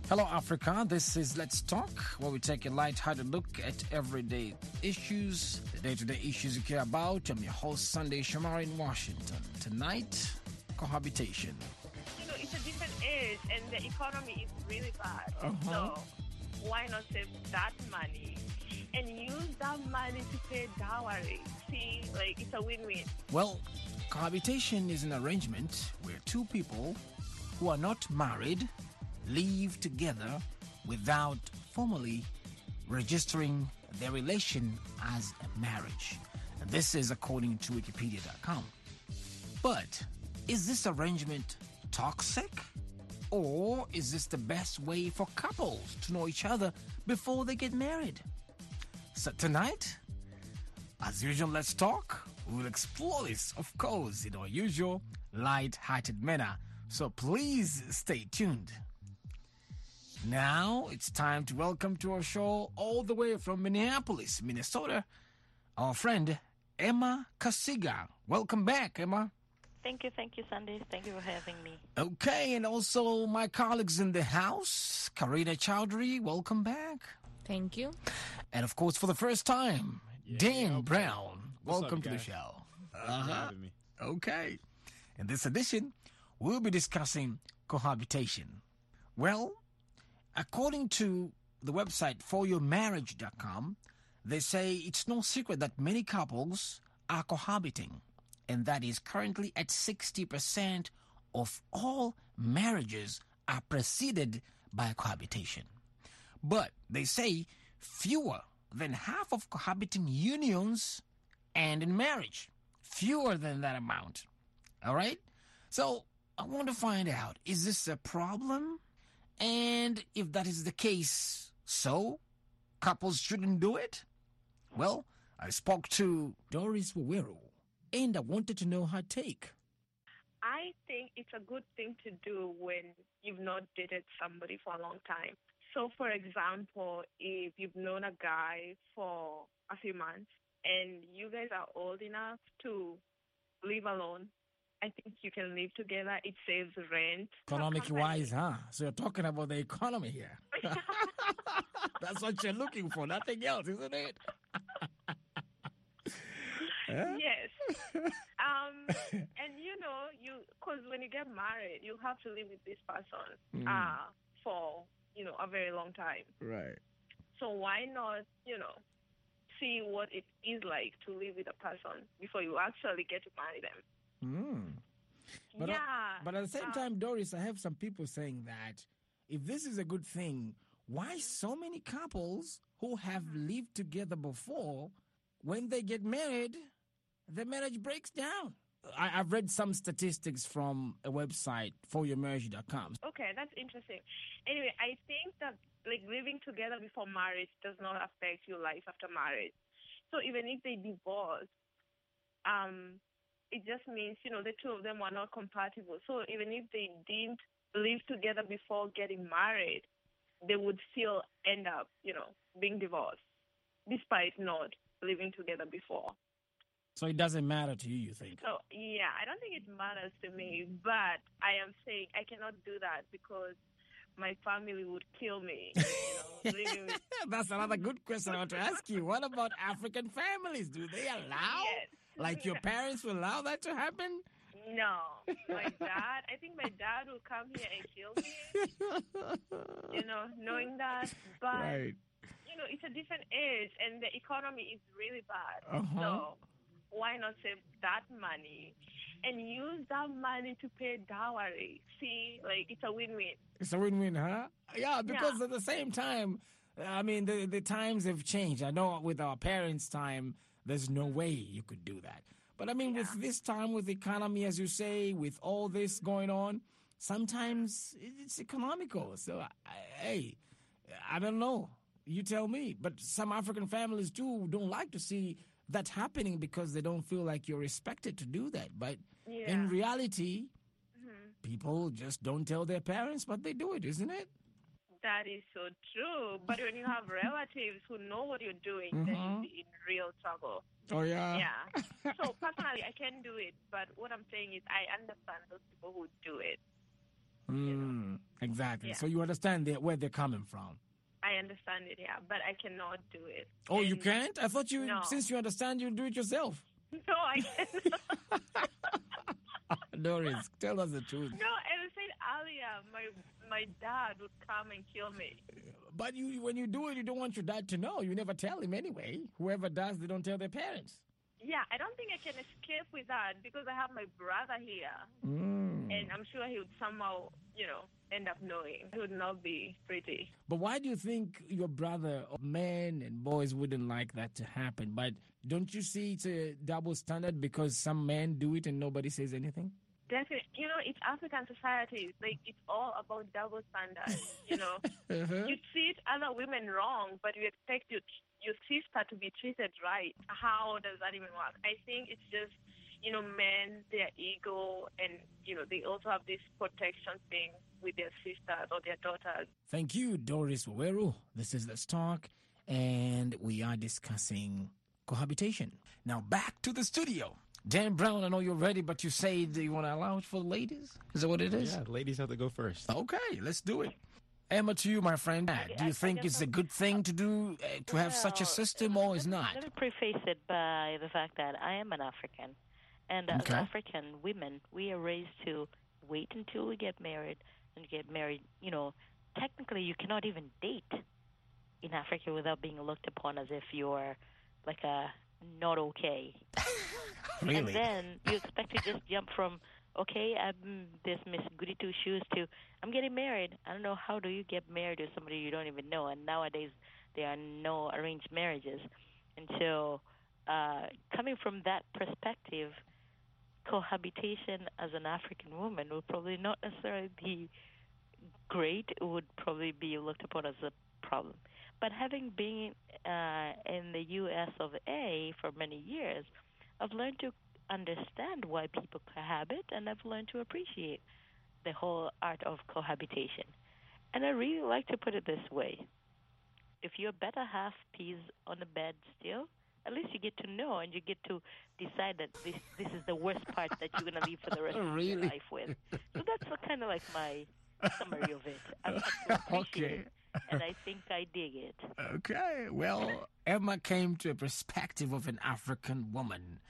Hello, Africa. This is Let's Talk, where we take a light-hearted look at everyday issues, the day-to-day issues you care about. I'm your host, Sunday Shamari in Washington. Tonight, cohabitation. You know, it's a different age, and the economy is really bad. So why not save that money and use that money to pay dowry? See, like, it's a win-win. Well, cohabitation is an arrangement where two people who are not married live together without formally registering their relation as a marriage. And this is according to Wikipedia.com. But is this arrangement toxic? Or is this the best way for couples to know each other before they get married? So tonight, as usual, Let's Talk. We will explore this, of course, in our usual light-hearted manner. So please stay tuned. Now it's time to welcome to our show, all the way from Minneapolis, Minnesota, our friend Emma Kasiga. Welcome back, Emma. Thank you, Sandy. Thank you for having me. Okay, and also my colleagues in the house, Karina Chowdhury, welcome back. Thank you. And of course, for the first time, Dan Brown, welcome to the show. Thanks for having me. Okay. In this edition, we'll be discussing cohabitation. Well, according to the website foryourmarriage.com, they say it's no secret that many couples are cohabiting, and that is currently at 60% of all marriages are preceded by cohabitation. But they say fewer than half of cohabiting unions end in marriage. Fewer than that amount. All right? So I want to find out, is this a problem? And if that is the case, so couples shouldn't do it? Well, I spoke to Doris Wawero, and I wanted to know her take. I think it's a good thing to do when you've not dated somebody for a long time. So, for example, if you've known a guy for a few months and you guys are old enough to live alone, I think you can live together. It saves rent. Economic-wise, huh? So you're talking about the economy here. That's what you're looking for, nothing else, isn't it? Yes. And, because when you get married, you have to live with this person for, a very long time. Right. So why not, see what it is like to live with a person before you actually get to marry them? But yeah. But at the same time, Doris, I have some people saying that if this is a good thing, why so many couples who have lived together before, when they get married, the marriage breaks down? I've read some statistics from a website, foryourmarriage.com. Okay, that's interesting. Anyway, I think that living together before marriage does not affect your life after marriage. So even if they divorce, it just means, the two of them were not compatible. So even if they didn't live together before getting married, they would still end up, being divorced, despite not living together before. So it doesn't matter to you think? So, yeah, I don't think it matters to me, but I am saying I cannot do that because my family would kill me. Living with... That's another good question I want to ask you. What about African families? Do they allow? Yes. Like your parents will allow that to happen? No. I think my dad will come here and kill me, knowing that. But, right. It's a different age and the economy is really bad. So why not save that money and use that money to pay dowry? See, it's a win-win. It's a win-win, huh? Yeah, because at the same time, I mean, the times have changed. I know with our parents' time, there's no way you could do that. But I mean, with this time, with the economy, as you say, with all this going on, sometimes it's economical. So, I don't know. You tell me. But some African families, too, don't like to see that happening because they don't feel like you're expected to do that. But in reality, people just don't tell their parents, but they do it, isn't it? That is so true. But when you have relatives who know what you're doing, then you'll be in real trouble. Oh, yeah? Yeah. So, personally, I can do it. But what I'm saying is I understand those people who do it. Exactly. Yeah. So you understand where they're coming from. I understand it, yeah, but I cannot do it. Oh, you And can't? I thought you, No. since you understand, you'll do it yourself. No, I cannot. Doris, tell us the truth. No, as I said earlier, my dad would come and kill me. But when you do it, you don't want your dad to know. You never tell him anyway. Whoever does, they don't tell their parents. Yeah, I don't think I can escape with that because I have my brother here. And I'm sure he would somehow, end up knowing. It would not be pretty. But why do you think your brother, men and boys, wouldn't like that to happen? But don't you see it's a double standard because some men do it and nobody says anything? Definitely. It's African society. Like, it's all about double standards, You treat other women wrong, but you expect your sister to be treated right. How does that even work? I think it's just, men, their ego, and, they also have this protection thing with their sisters or their daughters. Thank you, Doris Waweru. This is Let's Talk, and we are discussing cohabitation. Now, back to the studio. Dan Brown, I know you're ready, but you say that you want to allow it for the ladies? Is that what it is? Yeah, ladies have to go first. Okay, let's do it. Emma, to you, my friend. Do you think it's a good thing to do, to have such a system, or is not? Let me preface it by the fact that I am an African. And as African women, we are raised to wait until we get married. And get married, technically you cannot even date in Africa without being looked upon as if you're like a not okay. Really? And then you expect to just jump from, okay, I'm this Miss Goody Two Shoes to I'm getting married. I don't know, how do you get married to somebody you don't even know? And nowadays there are no arranged marriages. And so coming from that perspective, cohabitation as an African woman would probably not necessarily be great. It would probably be looked upon as a problem. But having been in the U.S. of A. for many years, I've learned to understand why people cohabit, and I've learned to appreciate the whole art of cohabitation. And I really like to put it this way. If your better half pees on the bed still, at least you get to know and you get to decide that this is the worst part that you're going to leave for the rest of your life with. So that's kind of like my summary of it. I've had to appreciate it, and I think I dig it. Okay. Well, Emma came to a perspective of an African woman.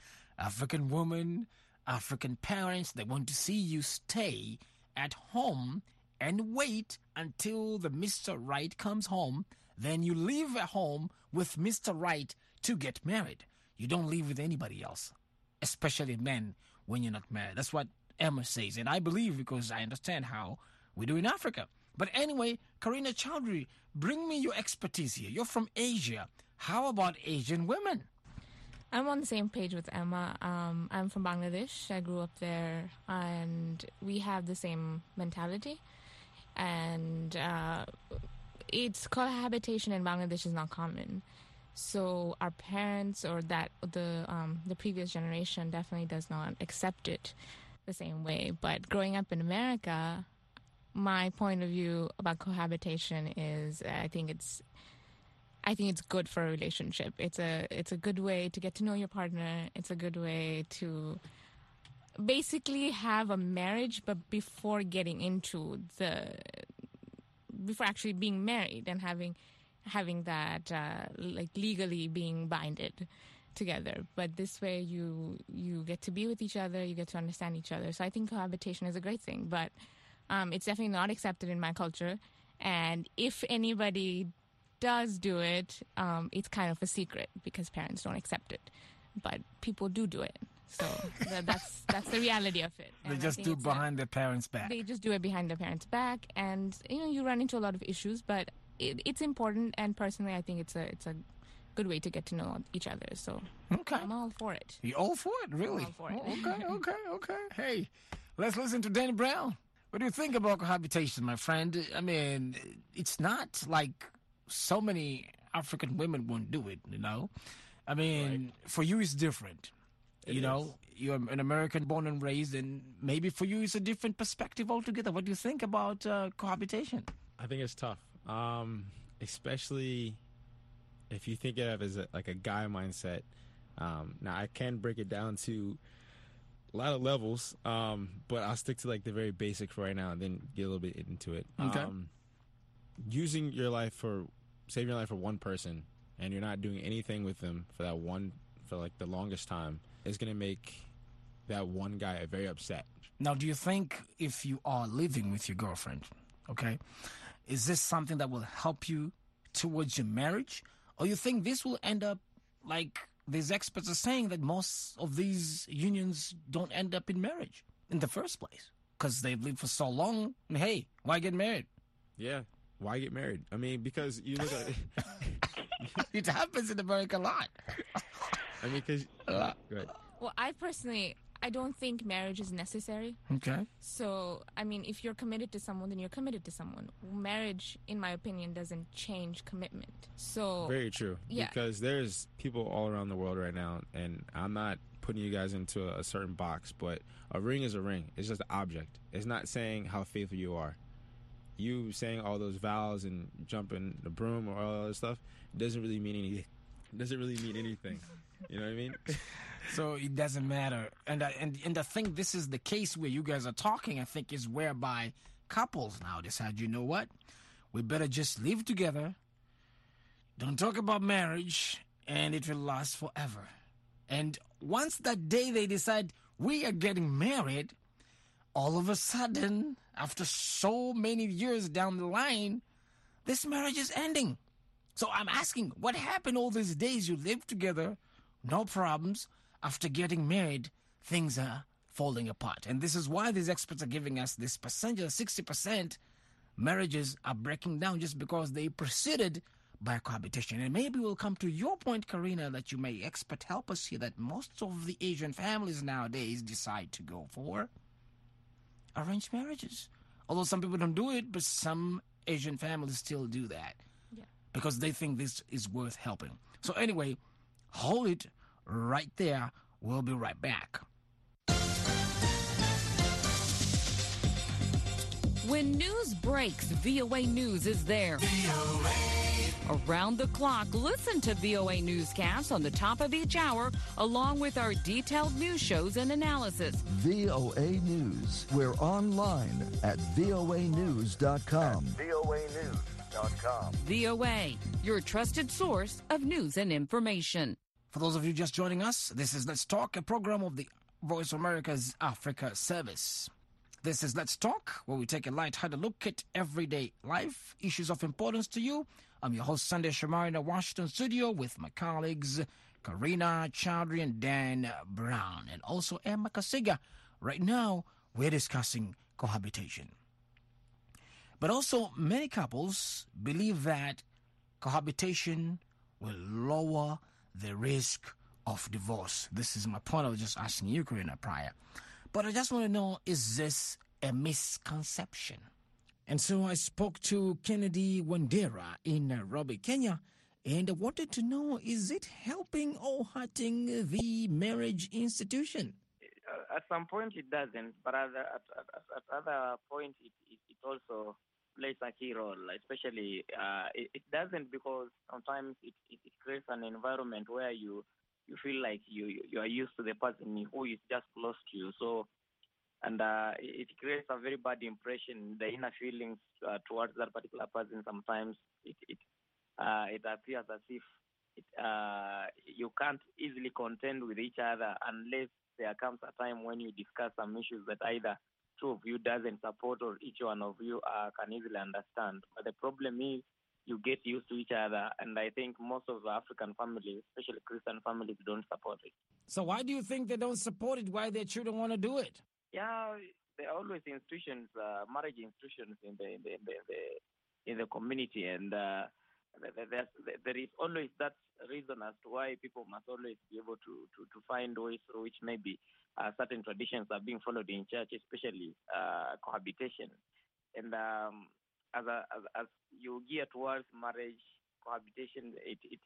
African parents, they want to see you stay at home and wait until the Mr. Right comes home. Then you leave at home with Mr. Right to get married. You don't live with anybody else, especially men when you're not married. That's what Emma says, and I believe because I understand how we do in Africa. But anyway, Karina Chowdhury, bring me your expertise here. You're from Asia. How about Asian women? I'm on the same page with Emma. I'm from Bangladesh. I grew up there, and we have the same mentality. And it's cohabitation in Bangladesh is not common. So our parents or the previous generation definitely does not accept it the same way. But growing up in America, my point of view about cohabitation is I think it's good for a relationship. It's a good way to get to know your partner. It's a good way to basically have a marriage, but before actually being married and having that legally being binded together. But this way you get to be with each other, you get to understand each other. So I think cohabitation is a great thing, but it's definitely not accepted in my culture. And if anybody does do it, it's kind of a secret because parents don't accept it. But people do it. So that's the reality of it. They just do it behind their parents' back. They just do it behind their parents' back, and you run into a lot of issues. But it's important, and personally, I think it's a good way to get to know each other. So I'm all for it. You're all for it, really? I'm all for it. Okay. Hey, let's listen to Danny Brown. What do you think about cohabitation, my friend? I mean, it's not like so many African women won't do it, I mean, For you, it's different. You're an American born and raised, and maybe for you, it's a different perspective altogether. What do you think about cohabitation? I think it's tough, especially if you think of it as a guy mindset. Now, I can break it down to a lot of levels, but I'll stick to like the very basic for right now, and then get a little bit into it. Okay. Saving your life for one person, and you're not doing anything with them for like the longest time, is gonna make that one guy very upset. Now, do you think if you are living with your girlfriend, okay, is this something that will help you towards your marriage? Or you think this will end up like these experts are saying, that most of these unions don't end up in marriage in the first place because they've lived for so long? And hey, why get married? Yeah, why get married? I mean, because you look at it. It happens in America a lot. I mean, because... Right. Well, I don't think marriage is necessary. Okay. So, I mean, if you're committed to someone, then you're committed to someone. Marriage, in my opinion, doesn't change commitment. So very true. Yeah. Because there's people all around the world right now, and I'm not putting you guys into a certain box, but a ring is a ring. It's just an object. It's not saying how faithful you are. You saying all those vows and jumping the broom or all that other stuff doesn't really mean anything. You know what I mean? So it doesn't matter. And I think this is the case where you guys are talking, I think, is whereby couples now decide, you know what? We better just live together. Don't talk about marriage, and it will last forever. And once that day they decide we are getting married, all of a sudden, after so many years down the line, this marriage is ending. So I'm asking, what happened all these days you lived together, no problems? After getting married, things are falling apart. And this is why these experts are giving us this percentage, 60% marriages are breaking down just because they proceeded by cohabitation. And maybe we'll come to your point, Karina, that you may expert help us here, that most of the Asian families nowadays decide to go for arranged marriages. Although some people don't do it, but some Asian families still do that. Yeah. Because they think this is worth helping. So anyway, hold it right there. We'll be right back. When news breaks, VOA News is there. Around the clock, listen to VOA Newscasts on the top of each hour, along with our detailed news shows and analysis. VOA News. We're online at voanews.com. VOA, your trusted source of news and information. For those of you just joining us, this is Let's Talk, a program of the Voice of America's Africa Service. This is Let's Talk, where we take a light-hearted look at everyday life, issues of importance to you. I'm your host, Sunday Shamari, in the Washington studio with my colleagues, Karina Chowdhury and Dan Brown, and also Emma Kasiga. Right now, we're discussing cohabitation. But also, many couples believe that cohabitation will lower the risk of divorce. This is my point. I was just asking you, Karina, prior. But I just want to know, is this a misconception? And so I spoke to Kennedy Wandera in Nairobi, Kenya, and I wanted to know, is it helping or hurting the marriage institution? At some point it doesn't, but at other point it also plays a key role, especially it doesn't because sometimes it creates an environment where you feel like you are used to the person who is just close to you. So, and it creates a very bad impression, the inner feelings towards that particular person. Sometimes it appears as if you can't easily contend with each other unless there comes a time when you discuss some issues that either two of you doesn't support or each one of you can easily understand. But the problem is you get used to each other, and I think most of the African families, especially Christian families, don't support it. So why do you think they don't support it? Why their children want to do it? Yeah, there are always institutions, marriage institutions in the community, and there is always that reason as to why people must always be able to find ways through which maybe certain traditions are being followed in church, especially cohabitation. And as you gear towards marriage, cohabitation, it's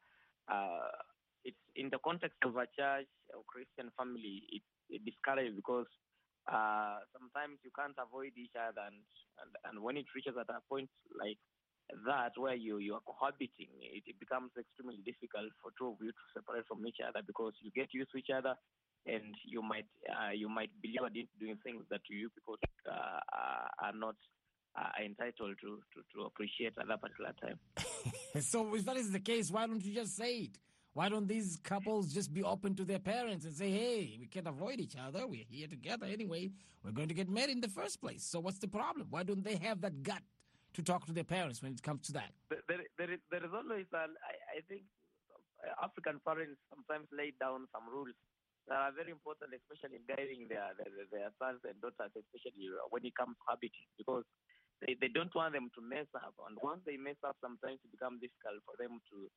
in the context of a church or Christian family, it's discouraged because sometimes you can't avoid each other, and when it reaches at a point like that where you are cohabiting, it becomes extremely difficult for two of you to separate from each other because you get used to each other, and you might be lured into doing things that you people are not entitled to appreciate at that particular time. So if that is the case, why don't you just say it? Why don't these couples just be open to their parents and say, hey, we can't avoid each other. We're here together anyway. We're going to get married in the first place. So what's the problem? Why don't they have that gut to talk to their parents when it comes to that? There is always, I think, African parents sometimes lay down some rules that are very important, especially in guiding their sons and daughters, especially when it comes to habiting, because they don't want them to mess up. And once they mess up, sometimes it becomes difficult for them to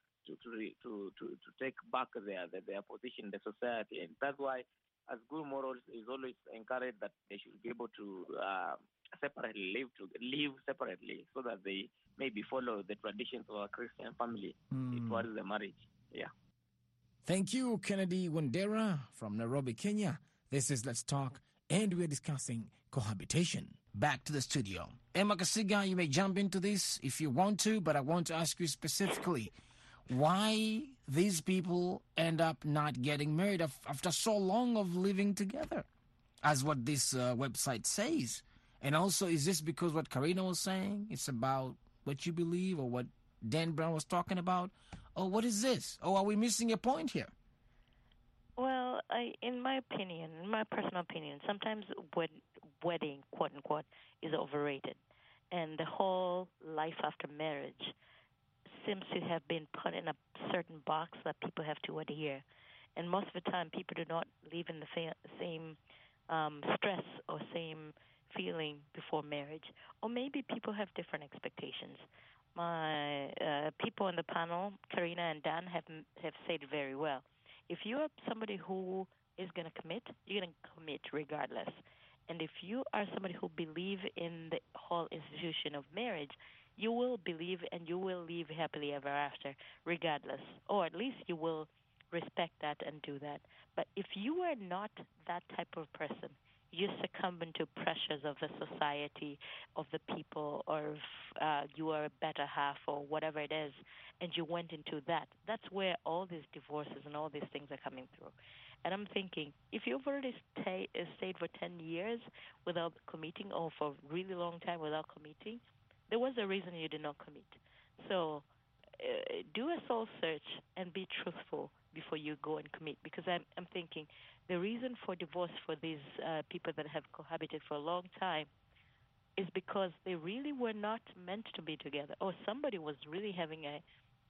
take back their position in the society. And that's why, as good morals, is always encouraged that they should be able to separately live separately, so that they maybe follow the traditions of a Christian family towards the marriage. Yeah. Thank you, Kennedy Wandera from Nairobi, Kenya. This is Let's Talk, and we're discussing cohabitation. Back to the studio. Emma Kasiga, you may jump into this if you want to, but I want to ask you specifically why these people end up not getting married after so long of living together, as what this website says. And also, is this because what Karina was saying, it's about what you believe, or what Dan Brown was talking about? Or what is this? Or are we missing a point here? Well, in my personal opinion, sometimes wedding, quote unquote, is overrated. And the whole life after marriage seems to have been put in a certain box that people have to adhere. And most of the time, people do not live in the same stress or same feeling before marriage. Or maybe people have different expectations. My people on the panel, Karina and Dan, have said very well. If you are somebody who is going to commit, you're going to commit regardless. And if you are somebody who believes in the whole institution of marriage, you will believe and you will live happily ever after regardless. Or at least you will respect that and do that. But if you are not that type of person, you succumb to pressures of the society, of the people, or if you are a better half or whatever it is, and you went into that. That's where all these divorces and all these things are coming through. And I'm thinking, if you've already stayed for 10 years without committing, or for a really long time without committing, there was a reason you did not commit. So do a soul search and be truthful before you go and commit. Because I'm thinking the reason for divorce for these people that have cohabited for a long time is because they really were not meant to be together. Or somebody was really having a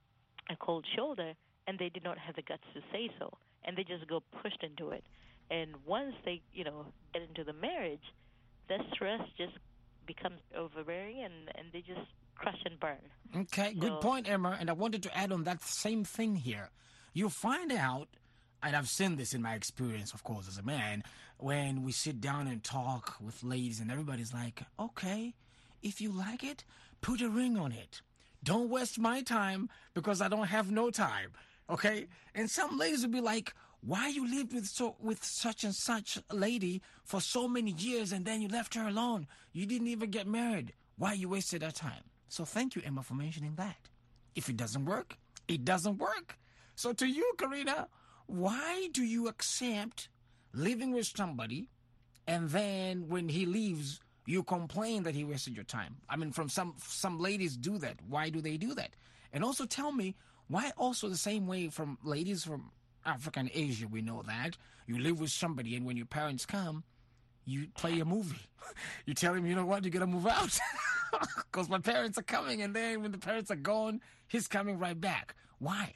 cold shoulder and they did not have the guts to say so. And they just go pushed into it. And once they, get into the marriage, the stress just becomes overbearing and they just crush and burn. Okay, good point, Emma. And I wanted to add on that same thing here. You find out, and I've seen this in my experience, of course, as a man, when we sit down and talk with ladies and everybody's like, okay, if you like it, put a ring on it. Don't waste my time because I don't have no time. Okay? And some ladies will be like, why you lived with such and such a lady for so many years and then you left her alone? You didn't even get married. Why you wasted that time? So thank you, Emma, for mentioning that. If it doesn't work, it doesn't work. So to you, Karina, why do you accept living with somebody and then when he leaves, you complain that he wasted your time? I mean, from some ladies do that. Why do they do that? And also tell me, why also the same way from ladies from Africa and Asia, we know that. You live with somebody and when your parents come, you play a movie. You tell him, you know what, you got to move out. Because my parents are coming, and then when the parents are gone, he's coming right back. Why?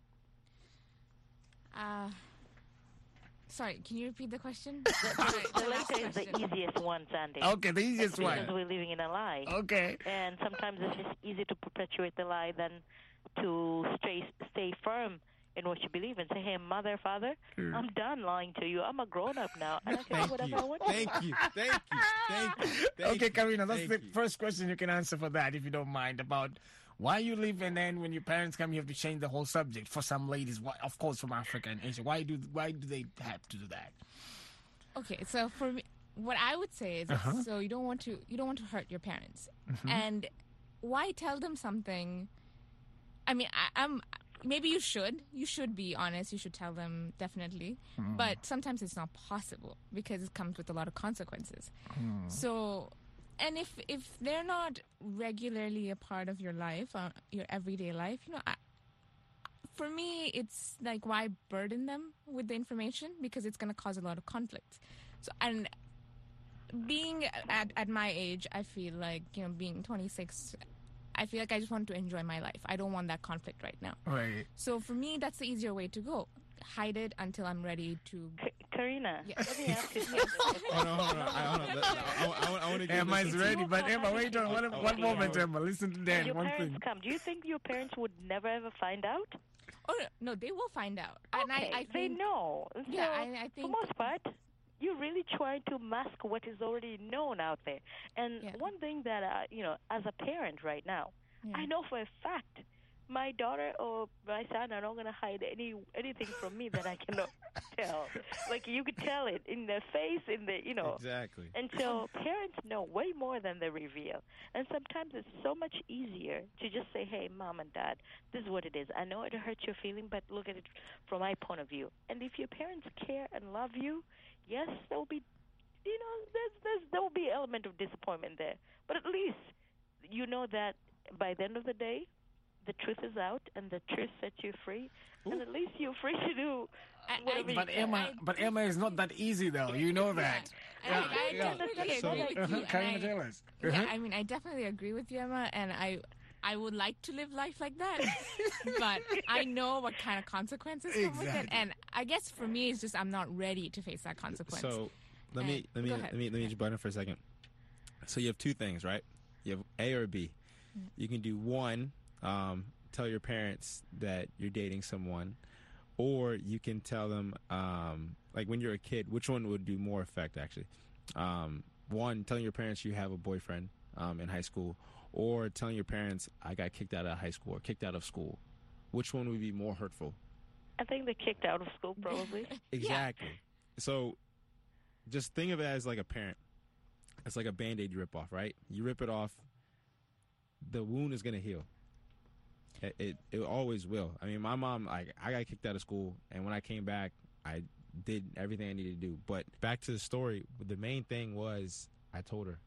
Sorry, can you repeat the question? The later is the easiest one, Sandy. Okay, the easiest one. Because we're living in a lie. Okay. And sometimes it's just easier to perpetuate the lie than to stay firm in what you believe and say, hey, mother, father, I'm done lying to you. I'm a grown-up now, and I can do whatever I want. Thank you. Okay, Karina, that's the first question you can answer for that, if you don't mind, about why you live and then when your parents come, you have to change the whole subject. For some ladies, of course, from Africa and Asia, why do they have to do that? Okay, so for me, what I would say is, so you don't want to hurt your parents, and why tell them something? I mean, I'm maybe you should be honest. You should tell them, definitely. But sometimes it's not possible because it comes with a lot of consequences. So, and if they're not regularly a part of your life, your everyday life, for me, it's like, why burden them with the information? Because it's going to cause a lot of conflict. So, and being at my age, I feel like, being 26, I feel like I just want to enjoy my life. I don't want that conflict right now. Right. So for me, that's the easier way to go. Hide it until I'm ready to... Karina, Yes. let me ask you something. Hold on. I want to get Emma's ready, but Emma, wait on one moment, Emma. Listen to When Dan. your One parents thing. come, do you think your parents would never ever find out? Oh, no, they will find out. And Okay, I they think... know. Yeah, So, I for think... most part, you're really trying to mask what is already known out there. And Yeah. one thing that, as a parent right now, Yeah. I know for a fact my daughter or my son are not going to hide anything from me that I cannot tell. Like, you could tell it in their face, Exactly. And so parents know way more than they reveal. And sometimes it's so much easier to just say, hey, Mom and Dad, this is what it is. I know it hurts your feeling, but look at it from my point of view. And if your parents care and love you, yes, there will be, there will be an element of disappointment there. But at least you know that by the end of the day, the truth is out, and the truth sets you free, and at least you're free to do whatever But you can. Emma is not that easy, though. You know that. I definitely agree with you. Karina, and tell us. Yeah, I mean, I definitely agree with you, Emma, and I would like to live life like that, but I know what kind of consequences come with it, Exactly. and I guess for me, it's just I'm not ready to face that consequence. So let me Go ahead. just butt in for a second. So you have two things, right? You have A or B. You can do one, tell your parents that you're dating someone, or you can tell them, like when you're a kid, which one would do more effect, actually? One, telling your parents you have a boyfriend in high school, or telling your parents, I got kicked out of high school or kicked out of school. Which one would be more hurtful? I think they're kicked out of school, probably. Exactly. So just think of it as like a parent. It's like a Band-Aid you rip off, right? You rip it off, the wound is going to heal. It always will. I mean, my mom, I got kicked out of school, and when I came back, I did everything I needed to do. But back to the story, the main thing was I told her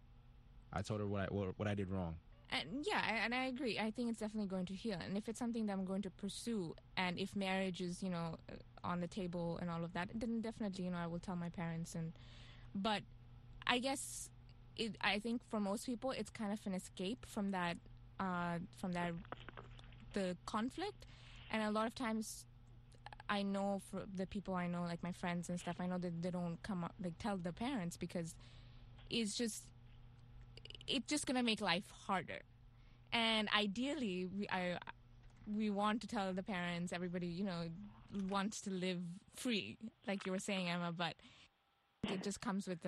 what I did wrong. And yeah, and I agree. I think it's definitely going to heal. And if it's something that I'm going to pursue, and if marriage is, on the table and all of that, then definitely, I will tell my parents. But I guess I think for most people, it's kind of an escape from that the conflict. And a lot of times, I know for the people I know, like my friends and stuff, I know that they don't come up, like, tell the parents because it's just going to make life harder. And ideally, we want to tell the parents, everybody, wants to live free, like you were saying, Emma, but it just comes with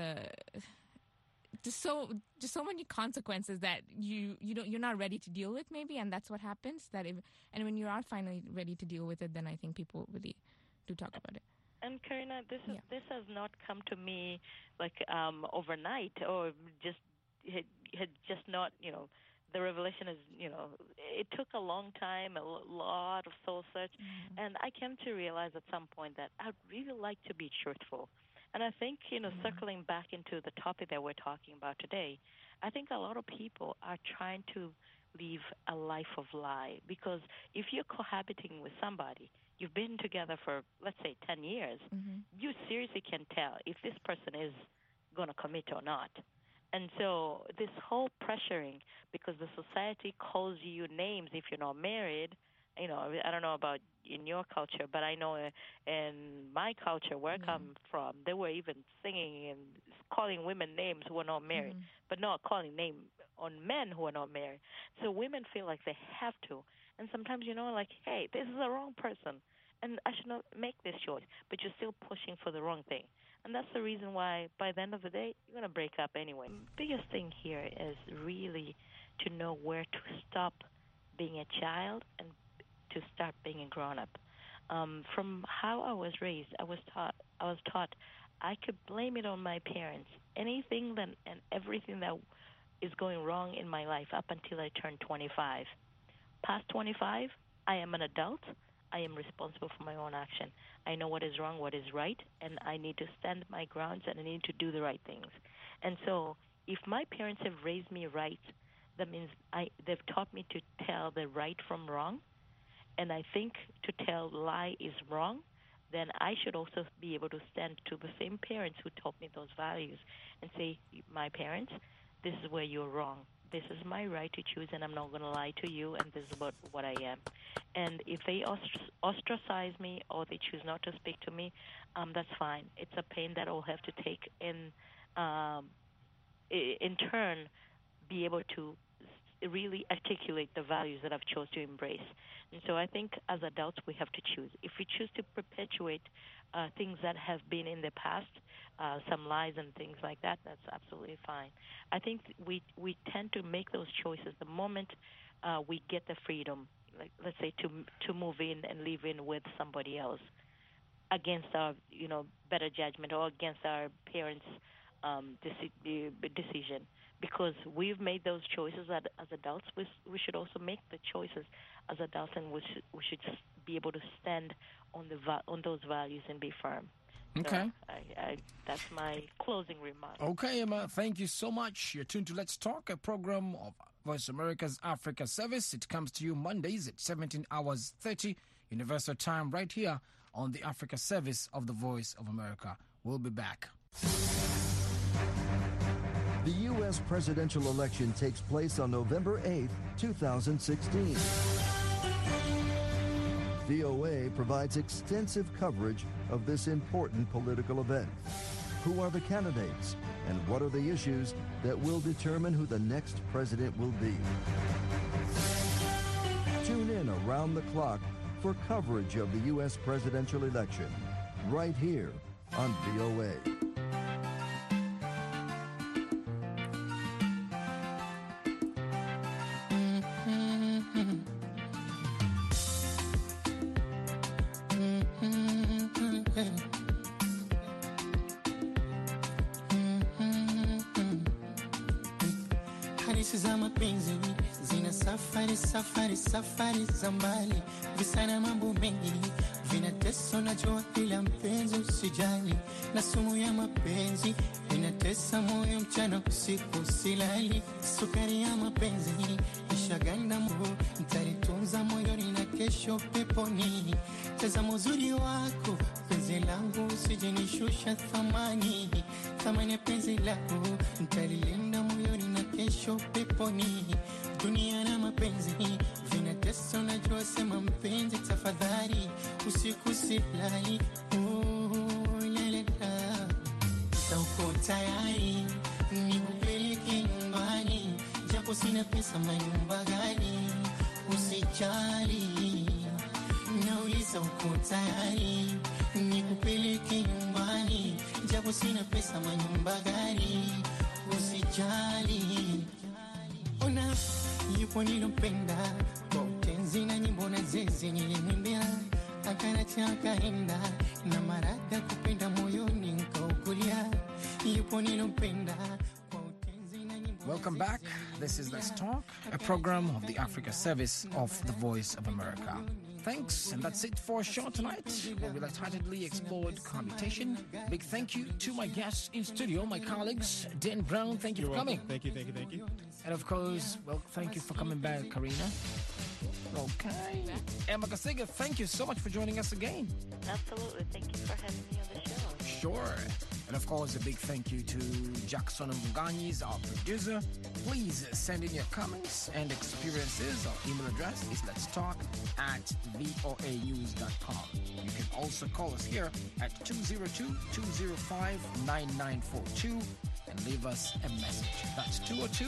just so many consequences that you're not ready to deal with, maybe, and that's what happens. And when you are finally ready to deal with it, then I think people really do talk about it. And Karina, this has not come to me like overnight, or just had just not, the revelation is, it took a long time, a lot of soul search, and I came to realize at some point that I'd really like to be truthful. And I think, circling back into the topic that we're talking about today, I think a lot of people are trying to live a life of lie, because if you're cohabiting with somebody, you've been together for, let's say, 10 years, you seriously can tell if this person is going to commit or not. And so this whole pressuring, because the society calls you names if you're not married, I don't know about in your culture, but I know in my culture where I come from, they were even singing and calling women names who are not married, but not calling names on men who are not married. So women feel like they have to. And sometimes, like, hey, this is the wrong person, and I should not make this choice, but you're still pushing for the wrong thing. And that's the reason why, by the end of the day, you're going to break up anyway. The biggest thing here is really to know where to stop being a child and to start being a grown-up. From how I was raised, I was taught I could blame it on my parents. Anything and everything that is going wrong in my life up until I turned 25. Past 25, I am an adult. I am responsible for my own action. I know what is wrong, what is right, and I need to stand my grounds and I need to do the right things. And so if my parents have raised me right, that means they've taught me to tell the right from wrong, and I think to tell lie is wrong, then I should also be able to stand to the same parents who taught me those values and say, my parents, this is where you're wrong. This is my right to choose, and I'm not going to lie to you, and this is what I am. And if they ostracize me or they choose not to speak to me, that's fine. It's a pain that I'll have to take in turn, be able to really articulate the values that I've chose to embrace. And so I think as adults we have to choose. If we choose to perpetuate things that have been in the past, some lies and things like that, that's absolutely fine. I think we tend to make those choices the moment we get the freedom, like let's say to move in and live in with somebody else against our better judgment or against our parents' decision. Because we've made those choices as adults, we should also make the choices as adults, and we should just be able to stand on those values and be firm. Okay. So that's my closing remark. Okay, Emma, thank you so much. You're tuned to Let's Talk, a program of Voice America's Africa Service. It comes to you Mondays at 17 hours 30 Universal Time right here on the Africa Service of the Voice of America. We'll be back. The U.S. presidential election takes place on November 8, 2016. VOA provides extensive coverage of this important political event. Who are the candidates, and what are the issues that will determine who the next president will be? Tune in around the clock for coverage of the U.S. presidential election, right here on VOA. Hadithi za mapenzi zina safari za mbali, visa na mambo mengi vinatesa, najua kila mpenzi usijali, na sumu ya mapenzi inatesa moyo mchana usiku silali, sukari ya mapenzi ishaganda moyo, nitalitunza moyoni na kesho peponi. Tazama uzuri wako penzi langu, usijenishusha thamani ya penzi lako, nitalilinda moyoni na kesho peponi. Dunia na mapenzi vinatesa, najua sema mpenzi tafadhali, usiku silali, lelela. Uko tayari nikupeleke nyumbani, japo sina pesa manyumba gani, usijali. Nauliza uko tayari nikupeleke nyumbani, japo sina pesa manyumba gani, usijali. Ona yupo nilompenda kwa utenzi na nyimbo na zezi nilimwimbia, akanacha akaenda na marada kupenda moyoni nkaukulia. Yupo nilompenda. Welcome back. This is Let's Talk, a program of the Africa Service of the Voice of America. Thanks, and that's it for our show tonight, where we lightheartedly explored cohabitation. Big thank you to my guests in studio, my colleagues. Dan Brown, thank you for coming. Thank you. And of course, well, thank you for coming back, Karina. Okay. Emma Kasiga, thank you so much for joining us again. Absolutely. Thank you for having me on the show. Sure. And of course, a big thank you to Jackson Muganyis, our producer. Please send in your comments and experiences. Our email address is letstalk@voanews.com. You can also call us here at 202-205-9942 and leave us a message. That's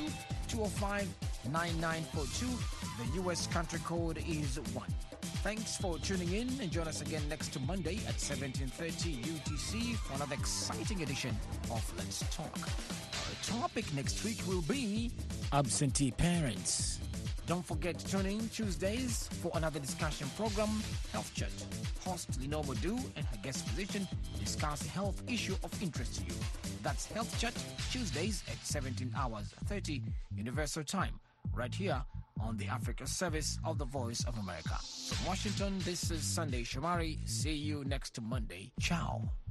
202-205-9942. The U.S. country code is 1. Thanks for tuning in, and join us again next Monday at 17:30 UTC for another exciting edition of Let's Talk. Our topic next week will be absentee parents. Don't forget to tune in Tuesdays for another discussion program, Health Chat. Host Lenore Modu and her guest physician discuss a health issue of interest to you. That's Health Chat, Tuesdays at 17 hours 30 Universal Time, right here on the Africa Service of the Voice of America. From Washington, this is Sunday Shomari. See you next Monday. Ciao.